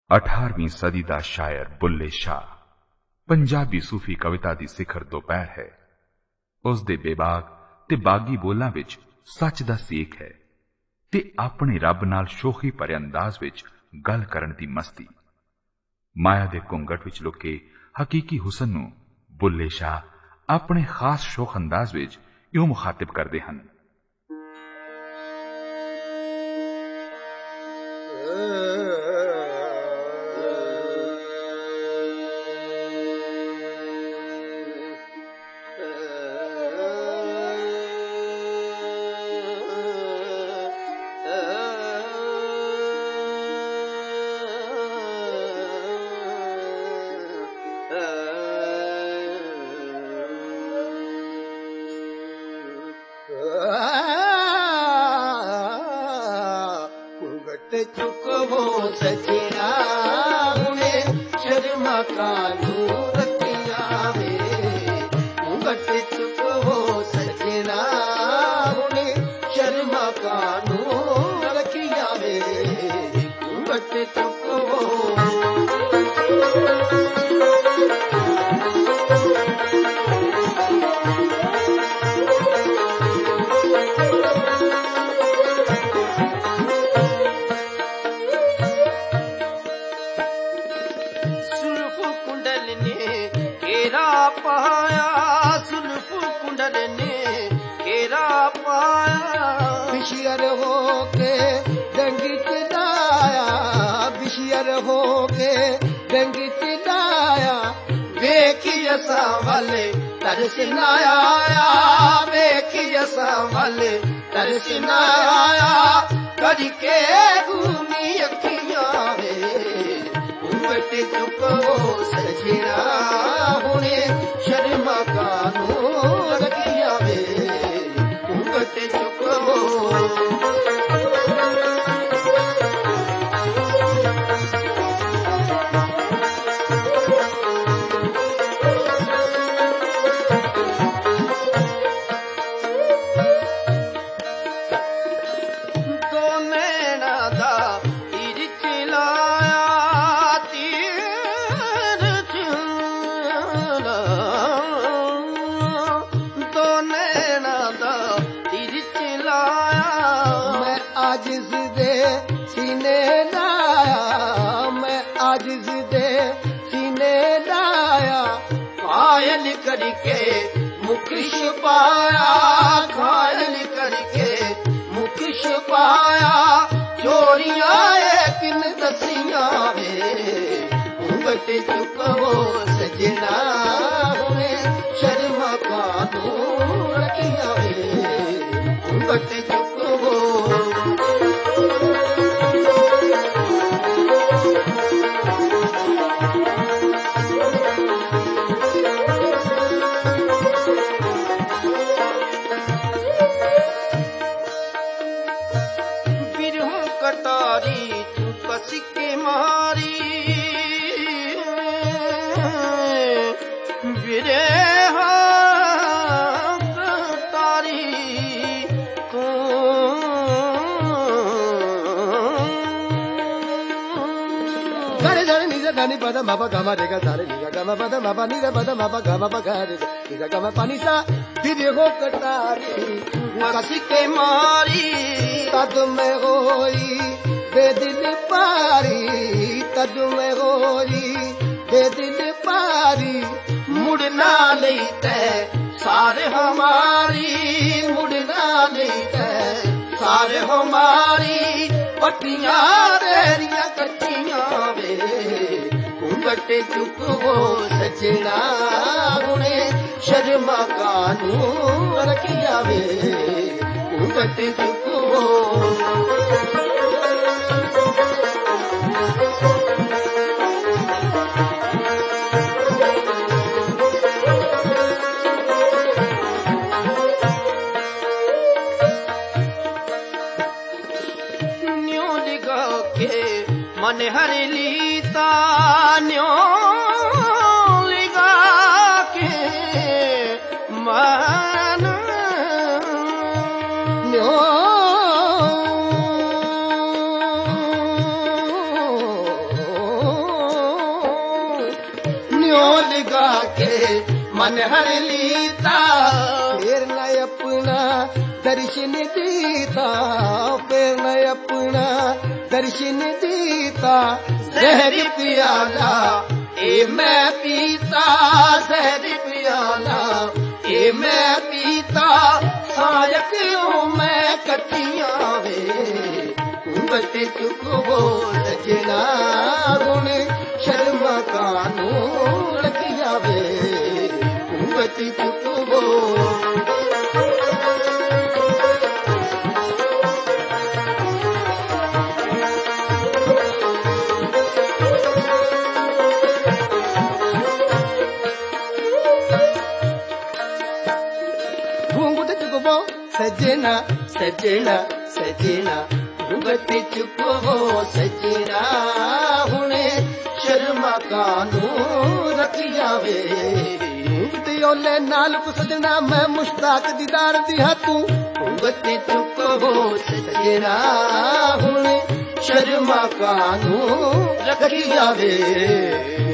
18वीं सदी का शायर बुल्ले शाह पंजाबी सूफी कविता की सिखर दोपहर है। उसदे बेबाग ते बागी बोलां विच सच दा सेक है ते अपने रब नाल शोखी भरे अंदाज विच गल करन दी मस्ती। माया दे घुंघट विच लुके हकीकी हुसन नूं बुल्ले शाह अपने खास शोख अंदाज विच यूं मुखातिब करदे हन। चुकवो सजना हुने शर्मा कानू रखिया वे घट चुकवो सजना हुने शर्मा कानू रखिया वे घट चुकवो बिशियर होके डंगी चिलाया, बिशियर होके डंगी चिलाया, वेखी असा वाले तरस न आया, वेखी असा वाले तरस न आया, करके घूमी अखियां वे घूंघट चुकवो सजना हुने शर्मा कानू रखिया वे घूंघट चुकवो आजिज़ दे सीने लाया, मैं आजिज़ दे सीने लाया, घायल करके मुख छुपाया, घायल करके मुख छुपाया, चोरियां किन दसियां वे घूंघट चुकवो सजना हुए शर्मा कानू रखिया वे घूंघट चुकवो कटारी तू कस के मारी बिरे कटारी तू गरे निजा गानी पदा मापा गामा रेगा सारे निजा गामा पदा मापा निजा पदा मापा गामा पा गा रे निजा गामा पानी सा बिरे हो कटारी कस के मारी तद में होई बेदिल पारी, तद में होई बेदिल पारी, मुड़ना नहीं तै सारे हमारी, मुड़ना नहीं तै सारे हमारी, पट्टियां रेरियां कच्चियां वे घूंघट चुकवो सजना हुने शर्मा कानू रखिया वे घूंघट चुकवो मन हर लीता न्यो लिगा के मन न्यो मन हर लीता फिर न अपना दर्शन दीता फिर न अपना दर्शन दीता जहर पियाला ए मैं पीता जहर पियाला ए मैं पीता साया क्यों मैं कटिया वे बते चुको सजना गुण शर्मा कानून रखिया वे बते चुको सजना सजना सजना भुगति चुको सजना हुणे शर्मा कानून रखिया वे ओले नाल को सजना मैं मुश्ताक दीदार दिया तू भुगति चुको सजना हुणे शर्मा कानून रखिया वे